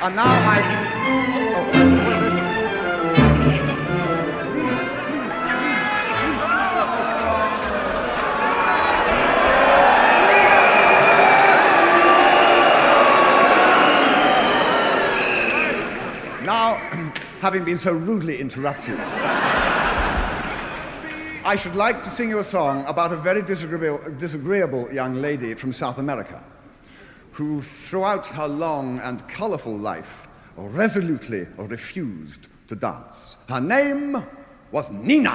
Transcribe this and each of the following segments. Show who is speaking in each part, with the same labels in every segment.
Speaker 1: And now Now, having been so rudely interrupted, I should like to sing you a song about a very disagreeable young lady from South America who, throughout her long and colorful life, resolutely refused to dance. Her name was Nina.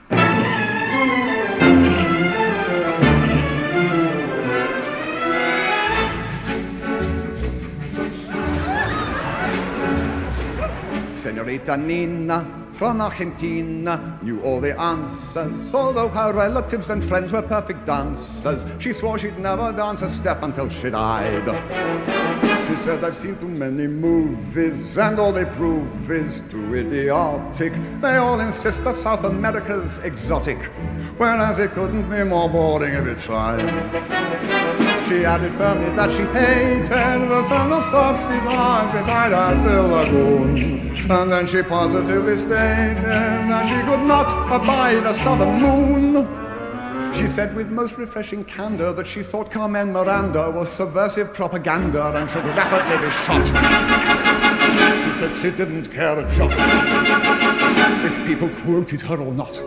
Speaker 1: Senorita Nina from Argentina knew all the answers, although her relatives and friends were perfect dancers. She swore she'd never dance a step until she died. She said, I've seen too many movies, and all they prove is too idiotic. They all insist that South America's exotic, whereas it couldn't be more boring if it tried. She added firmly that she hated the sound of soft guitars beside her still lagoon. And then she positively stated that she could not abide the southern moon. She said with most refreshing candor that she thought Carmen Miranda was subversive propaganda and should rapidly be shot. She said she didn't care a jot if people quoted her or not.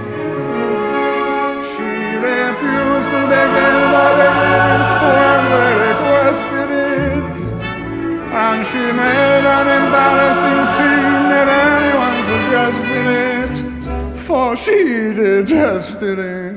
Speaker 1: She refused to begin the when they requested it, and she made an embarrassing scene if anyone suggested it, for she detested it.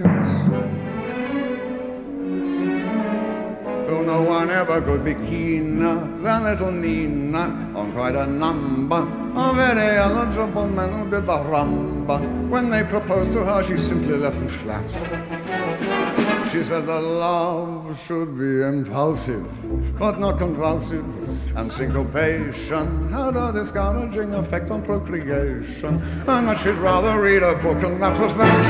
Speaker 1: Though no one ever could be keener than little Nina on quite a number of very eligible men who did the rumba. When they proposed to her, she simply left them flat. She said that love should be impulsive, but not convulsive, and syncopation had a discouraging effect on procreation, and that she'd rather read a book, and that was that.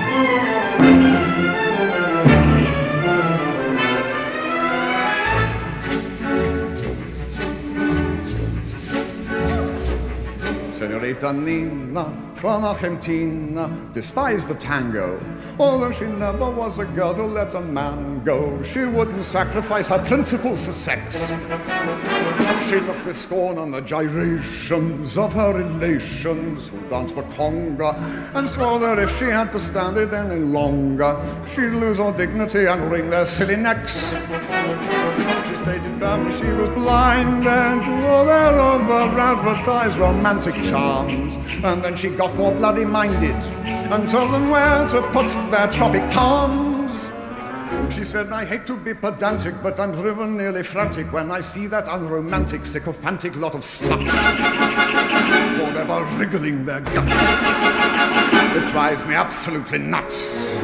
Speaker 1: Senorita Nina from Argentina despised the tango, although she never was a girl to let a man go. She wouldn't sacrifice her principles for sex. She looked with scorn on the gyrations of her relations who danced the conga, and swore that if she had to stand it any longer, she'd lose all dignity and wring their silly necks. She stated firmly she was blind and to all their over-advertised romantic charms, and then she got more bloody-minded and told them where to put their tropic palms. She said, I hate to be pedantic, but I'm driven nearly frantic when I see that unromantic, sycophantic lot of sluts, for they were wriggling their guts. It drives me absolutely nuts.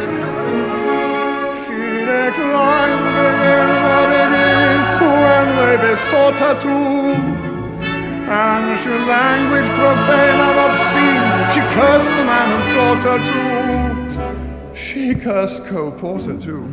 Speaker 1: She declined again when they besought her to, and she languaged profane and obscene. She cursed the man who taught her to. She cursed Cole Porter too.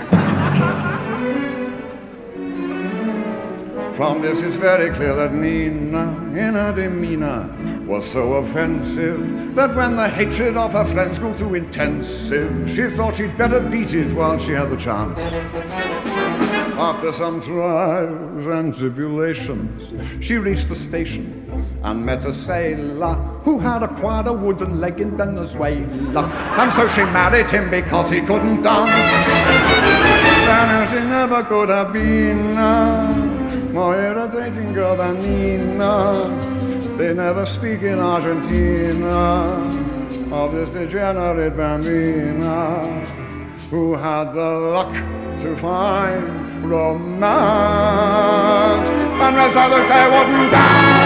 Speaker 1: From this it's very clear that Nina, in her demeanor, was so offensive that when the hatred of her friends grew too intensive, she thought she'd better beat it while she had the chance. After some trials and tribulations, she reached the station and met a sailor who had acquired a wooden leg in Venezuela. And so she married him because he couldn't dance. And she never could have been a more irritating girl than Nina. They never speak in Argentina of this degenerate bambina who had the luck to find romance, and the others they wouldn't dance.